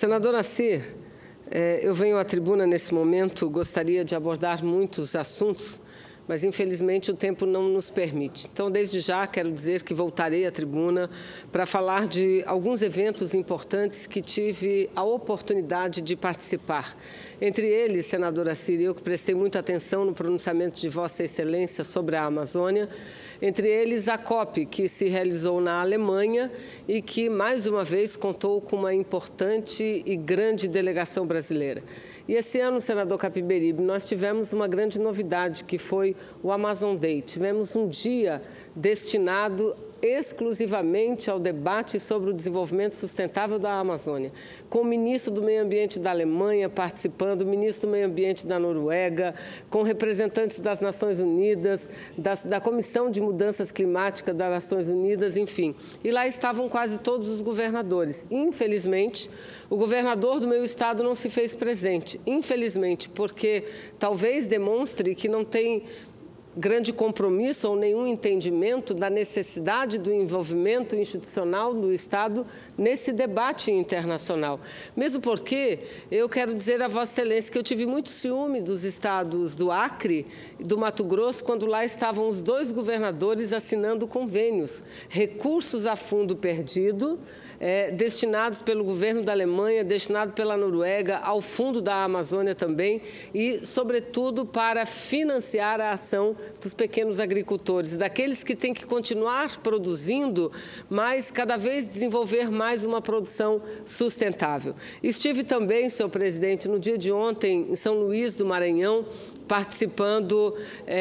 Senador Assir, eu venho à tribuna nesse momento, gostaria de abordar muitos assuntos, mas infelizmente o tempo não nos permite. Então, desde já, quero dizer que voltarei à tribuna para falar de alguns eventos importantes que tive a oportunidade de participar. Entre eles, senador Assir, eu que prestei muita atenção no pronunciamento de Vossa Excelência sobre a Amazônia, entre eles a COP, que se realizou na Alemanha e que, mais uma vez, contou com uma importante e grande delegação brasileira. E esse ano, senador Capiberibe, nós tivemos uma grande novidade, que foi o Amazon Day. Tivemos um dia destinado exclusivamente ao debate sobre o desenvolvimento sustentável da Amazônia, com o ministro do Meio Ambiente da Alemanha participando, o ministro do Meio Ambiente da Noruega, com representantes das Nações Unidas, da Comissão de Mudanças Climáticas das Nações Unidas, enfim. E lá estavam quase todos os governadores. Infelizmente, o governador do meu estado não se fez presente. Infelizmente, porque talvez demonstre que não tem grande compromisso ou nenhum entendimento da necessidade do envolvimento institucional do Estado nesse debate internacional. Mesmo porque eu quero dizer a Vossa Excelência que eu tive muito ciúme dos estados do Acre e do Mato Grosso, quando lá estavam os dois governadores assinando convênios, recursos a fundo perdido, destinados pelo governo da Alemanha, destinado pela Noruega, ao fundo da Amazônia também e, sobretudo, para financiar a ação dos pequenos agricultores, daqueles que têm que continuar produzindo, mas cada vez desenvolver mais uma produção sustentável. Estive também, senhor presidente, no dia de ontem, em São Luís do Maranhão, participando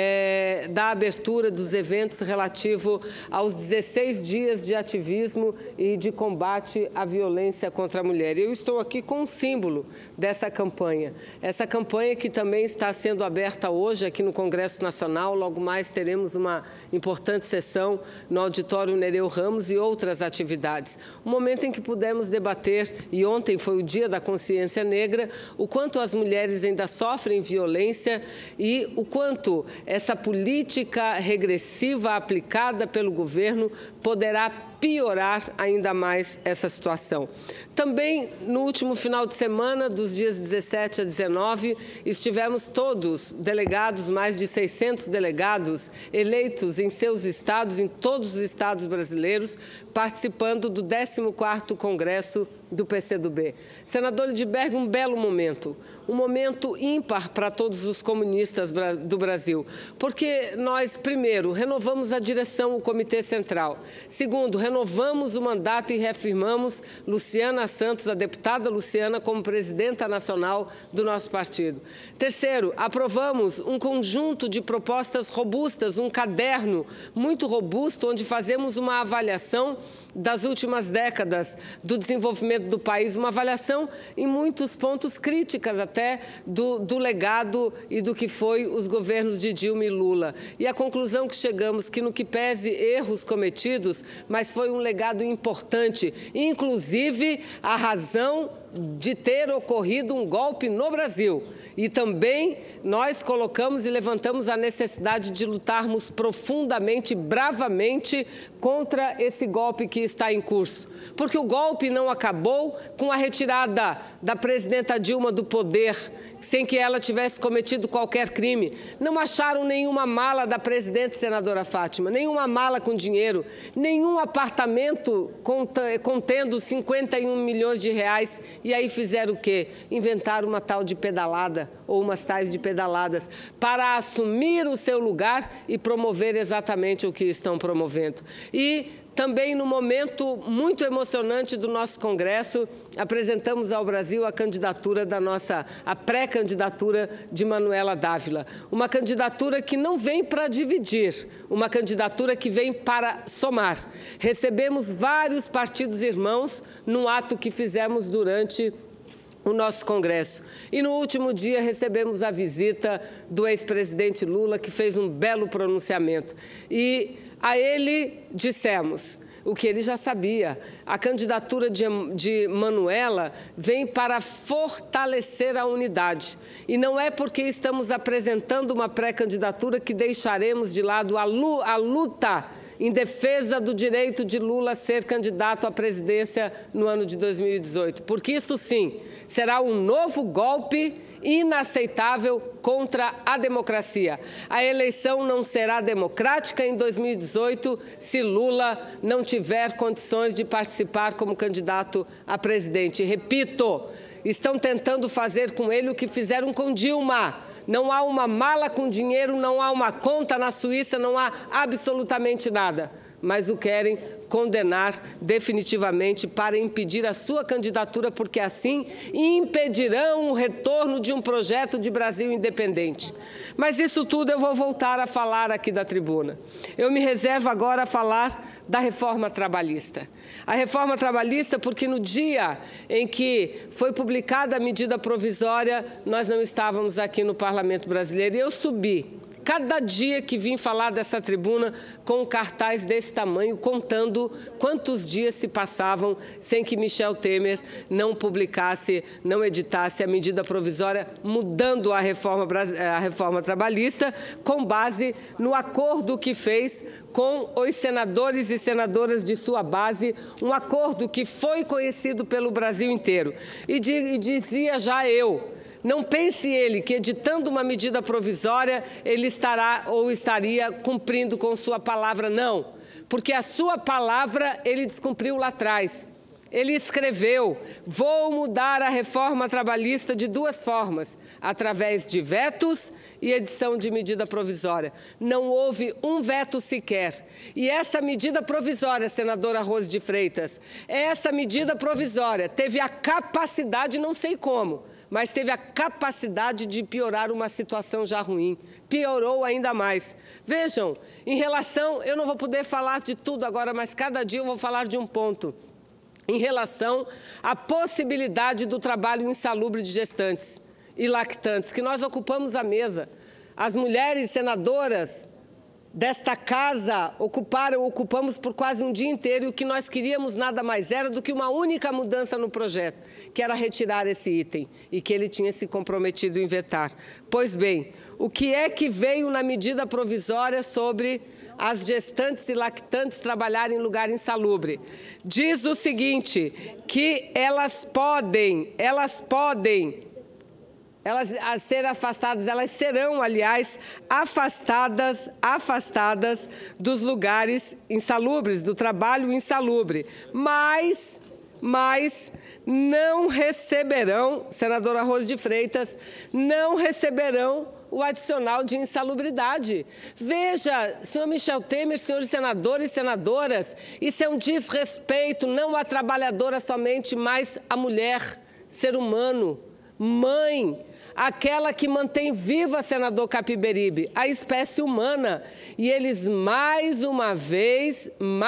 da abertura dos eventos relativo aos 16 dias de ativismo e de combate à violência contra a mulher. E eu estou aqui com um símbolo dessa campanha. Essa campanha que também está sendo aberta hoje aqui no Congresso Nacional. Logo mais teremos uma importante sessão no auditório Nereu Ramos e outras atividades. Um momento em que pudemos debater, e ontem foi o Dia da Consciência Negra, o quanto as mulheres ainda sofrem violência e o quanto essa política regressiva aplicada pelo governo poderá piorar ainda mais essa situação. Também, no último final de semana, dos dias 17 a 19, estivemos todos delegados, mais de 600 delegados eleitos em seus estados, em todos os estados brasileiros, participando do 14º Congresso do PCdoB. Senador Lindbergh, um belo momento, um momento ímpar para todos os comunistas do Brasil, porque nós, primeiro, renovamos a direção, o Comitê Central. Segundo, renovamos o mandato e reafirmamos Luciana Santos, a deputada Luciana, como presidenta nacional do nosso partido. Terceiro, aprovamos um conjunto de propostas robustas, um caderno muito robusto, onde fazemos uma avaliação das últimas décadas do desenvolvimento do país, uma avaliação em muitos pontos críticas até do legado e do que foi os governos de Dilma e Lula. E a conclusão que chegamos que no que pese erros cometidos, mas foi um legado importante, inclusive a razão de ter ocorrido um golpe no Brasil. E também nós colocamos e levantamos a necessidade de lutarmos profundamente, bravamente contra esse golpe que está em curso. Porque o golpe não acabou com a retirada da presidenta Dilma do poder, sem que ela tivesse cometido qualquer crime. Não acharam nenhuma mala da presidente senadora Fátima, nenhuma mala com dinheiro, nenhum apartamento contendo 51 milhões de reais. E aí fizeram o quê? Inventaram uma tal de pedalada, ou umas tais de pedaladas, para assumir o seu lugar e promover exatamente o que estão promovendo. E também, no momento muito emocionante do nosso Congresso, apresentamos ao Brasil a candidatura a pré-candidatura de Manuela Dávila. Uma candidatura que não vem para dividir, uma candidatura que vem para somar. Recebemos vários partidos irmãos num ato que fizemos durante o nosso Congresso. E no último dia recebemos a visita do ex-presidente Lula, que fez um belo pronunciamento. E a ele dissemos o que ele já sabia: a candidatura de Manuela vem para fortalecer a unidade. E não é porque estamos apresentando uma pré-candidatura que deixaremos de lado a luta em defesa do direito de Lula ser candidato à presidência no ano de 2018, porque isso sim será um novo golpe inaceitável contra a democracia. A eleição não será democrática em 2018 se Lula não tiver condições de participar como candidato a presidente. Repito, estão tentando fazer com ele o que fizeram com Dilma. Não há uma mala com dinheiro, não há uma conta na Suíça, não há absolutamente nada. Mas o querem condenar definitivamente para impedir a sua candidatura, porque assim impedirão o retorno de um projeto de Brasil independente. Mas isso tudo eu vou voltar a falar aqui da tribuna. Eu me reservo agora a falar da reforma trabalhista. A reforma trabalhista, porque no dia em que foi publicada a medida provisória, nós não estávamos aqui no Parlamento Brasileiro e eu subi cada dia que vim falar dessa tribuna com um cartaz desse tamanho, contando quantos dias se passavam sem que Michel Temer não publicasse, não editasse a medida provisória, mudando a reforma trabalhista, com base no acordo que fez com os senadores e senadoras de sua base, um acordo que foi conhecido pelo Brasil inteiro. E dizia já eu, não pense ele que, editando uma medida provisória, ele estará ou estaria cumprindo com sua palavra. Não, porque a sua palavra ele descumpriu lá atrás. Ele escreveu: vou mudar a reforma trabalhista de duas formas, através de vetos e edição de medida provisória. Não houve um veto sequer. E essa medida provisória, senadora Rose de Freitas, essa medida provisória teve a capacidade, não sei como, mas teve a capacidade de piorar uma situação já ruim. Piorou ainda mais. Vejam, em relação, eu não vou poder falar de tudo agora, mas cada dia eu vou falar de um ponto. Em relação à possibilidade do trabalho insalubre de gestantes e lactantes, que nós ocupamos a mesa. As mulheres senadoras desta casa ocupamos por quase um dia inteiro, e o que nós queríamos nada mais era do que uma única mudança no projeto, que era retirar esse item, e que ele tinha se comprometido em vetar. Pois bem, o que é que veio na medida provisória sobre as gestantes e lactantes trabalharem em lugar insalubre? Diz o seguinte, que elas a ser afastadas, elas serão, aliás, afastadas dos lugares insalubres, do trabalho insalubre, mas não receberão, senadora Rose de Freitas, não receberão o adicional de insalubridade. Veja, senhor Michel Temer, senhores senadores e senadoras, isso é um desrespeito não à trabalhadora somente, mas à mulher, ser humano, mãe, aquela que mantém viva, senador Capiberibe, a espécie humana. E eles, mais uma vez,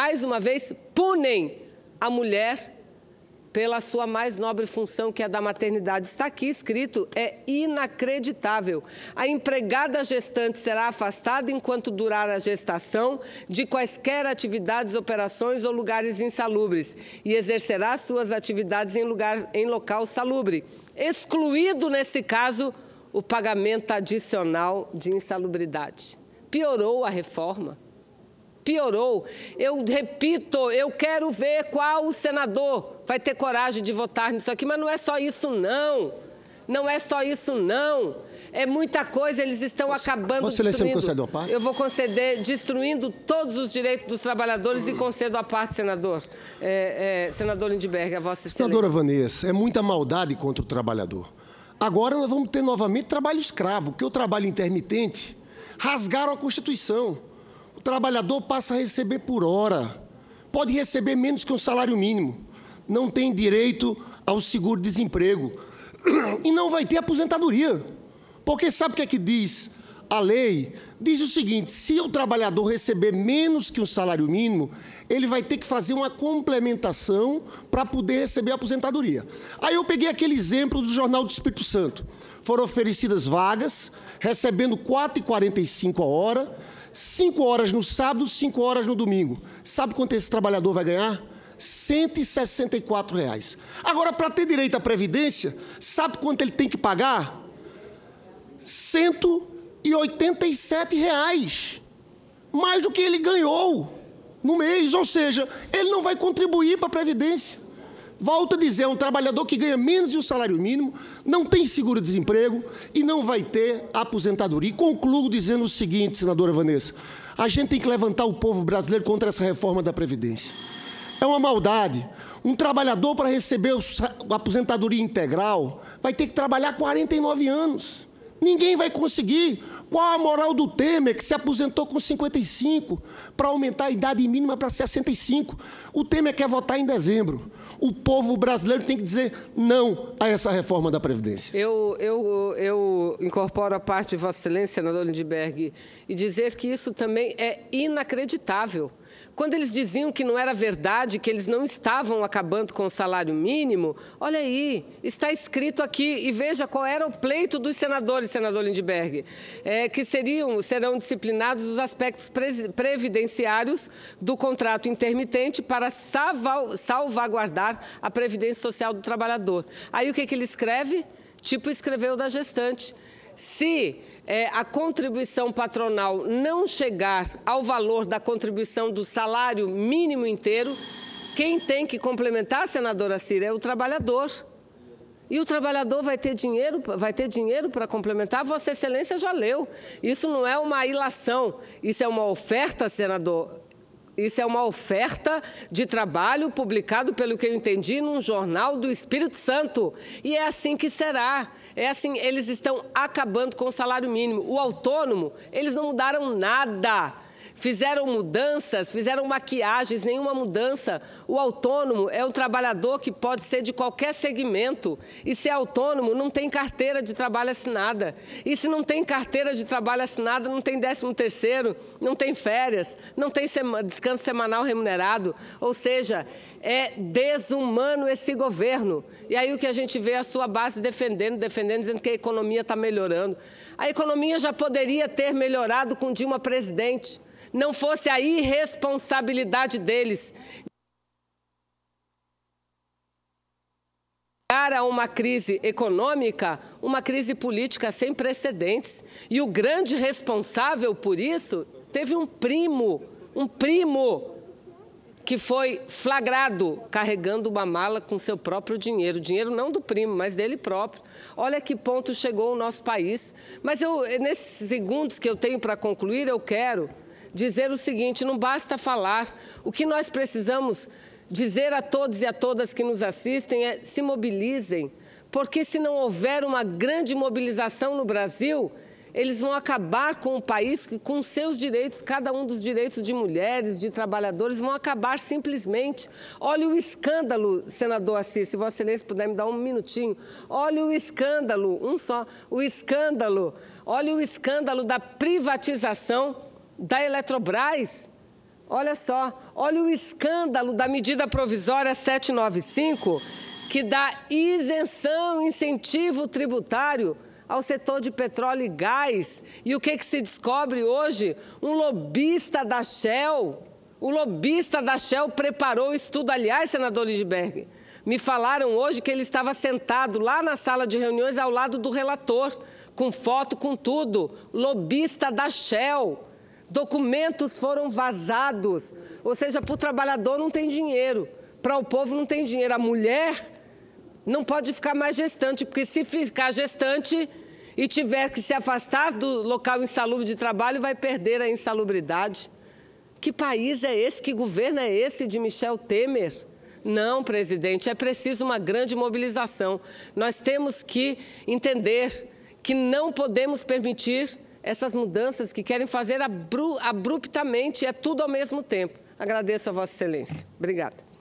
punem a mulher pela sua mais nobre função, que é a da maternidade. Está aqui escrito, é inacreditável. A empregada gestante será afastada enquanto durar a gestação de quaisquer atividades, operações ou lugares insalubres e exercerá suas atividades em local salubre, excluído, nesse caso, o pagamento adicional de insalubridade. Piorou a reforma. Piorou. Eu repito, eu quero ver qual senador vai ter coragem de votar nisso aqui, mas não é só isso, não. Não é só isso, não. É muita coisa, eles estão acabando destruindo. Eu vou conceder, destruindo todos os direitos dos trabalhadores e concedo a parte, senador. Senador Lindbergh, a vossa excelência. Senadora Vanessa, é muita maldade contra o trabalhador. Agora nós vamos ter novamente trabalho escravo, porque o trabalho intermitente rasgaram a Constituição. O trabalhador passa a receber por hora, pode receber menos que um salário mínimo, não tem direito ao seguro-desemprego e não vai ter aposentadoria. Porque sabe o que é que diz a lei? Diz o seguinte: se o trabalhador receber menos que um salário mínimo, ele vai ter que fazer uma complementação para poder receber a aposentadoria. Aí eu peguei aquele exemplo do Jornal do Espírito Santo. Foram oferecidas vagas, recebendo R$ 4,45 a hora, 5 horas no sábado, 5 horas no domingo. Sabe quanto esse trabalhador vai ganhar? R$ 164. Agora, para ter direito à Previdência, sabe quanto ele tem que pagar? R$ 187. Mais do que ele ganhou. no mês, ou seja, ele não vai contribuir para a Previdência. Volto a dizer, é um trabalhador que ganha menos de um salário mínimo, não tem seguro-desemprego e não vai ter aposentadoria. E concluo dizendo o seguinte, senadora Vanessa, a gente tem que levantar o povo brasileiro contra essa reforma da Previdência. É uma maldade. Um trabalhador, para receber a aposentadoria integral, vai ter que trabalhar 49 anos. Ninguém vai conseguir. Qual a moral do Temer, que se aposentou com 55, para aumentar a idade mínima para 65? O Temer quer votar em dezembro. O povo brasileiro tem que dizer não a essa reforma da Previdência. Eu incorporo a parte de Vossa Excelência, senador Lindbergh, e dizer que isso também é inacreditável. Quando eles diziam que não era verdade, que eles não estavam acabando com o salário mínimo, olha aí, está escrito aqui, e veja qual era o pleito dos senadores, senador Lindbergh, que serão disciplinados os aspectos previdenciários do contrato intermitente para salvaguardar a previdência social do trabalhador. Aí o que ele escreve? Tipo escreveu da gestante. Se a contribuição patronal não chegar ao valor da contribuição do salário mínimo inteiro, quem tem que complementar, senadora Cira, é o trabalhador. E o trabalhador vai ter dinheiro para complementar? Vossa Excelência já leu. Isso não é uma ilação, isso é uma oferta, senador. Isso é uma oferta de trabalho publicado, pelo que eu entendi, num jornal do Espírito Santo. E é assim que será. É assim, eles estão acabando com o salário mínimo. O autônomo, eles não mudaram nada. Fizeram mudanças, fizeram maquiagens, nenhuma mudança. O autônomo é um trabalhador que pode ser de qualquer segmento. E se é autônomo, não tem carteira de trabalho assinada. E se não tem carteira de trabalho assinada, não tem 13º, não tem férias, não tem descanso semanal remunerado. Ou seja, é desumano esse governo. E aí o que a gente vê é a sua base defendendo, dizendo que a economia está melhorando. A economia já poderia ter melhorado com Dilma presidente. Não fosse a irresponsabilidade deles a uma crise econômica, uma crise política sem precedentes. E o grande responsável por isso teve um primo que foi flagrado carregando uma mala com seu próprio dinheiro. Dinheiro não do primo, mas dele próprio. Olha que ponto chegou o nosso país. Mas nesses segundos que eu tenho para concluir, eu quero dizer o seguinte, não basta falar. O que nós precisamos dizer a todos e a todas que nos assistem é se mobilizem, porque se não houver uma grande mobilização no Brasil, eles vão acabar com o país, com seus direitos, cada um dos direitos de mulheres, de trabalhadores, vão acabar simplesmente. Olha o escândalo, senador Assis, se Vossa Excelência puder me dar um minutinho. Olha o escândalo, olha o escândalo da privatização da Eletrobras. Olha só, olha o escândalo da medida provisória 795, que dá isenção, incentivo tributário ao setor de petróleo e gás. E o que se descobre hoje? Um lobista da Shell. O lobista da Shell preparou o estudo. Aliás, senador Lindbergh, me falaram hoje que ele estava sentado lá na sala de reuniões ao lado do relator, com foto, com tudo. Lobista da Shell. Documentos foram vazados. Ou seja, para o trabalhador não tem dinheiro, para o povo não tem dinheiro. A mulher não pode ficar mais gestante, porque se ficar gestante e tiver que se afastar do local insalubre de trabalho, vai perder a insalubridade. Que país é esse? Que governo é esse de Michel Temer? Não, presidente, é preciso uma grande mobilização. Nós temos que entender que não podemos permitir essas mudanças que querem fazer abruptamente, é tudo ao mesmo tempo. Agradeço a Vossa Excelência. Obrigada.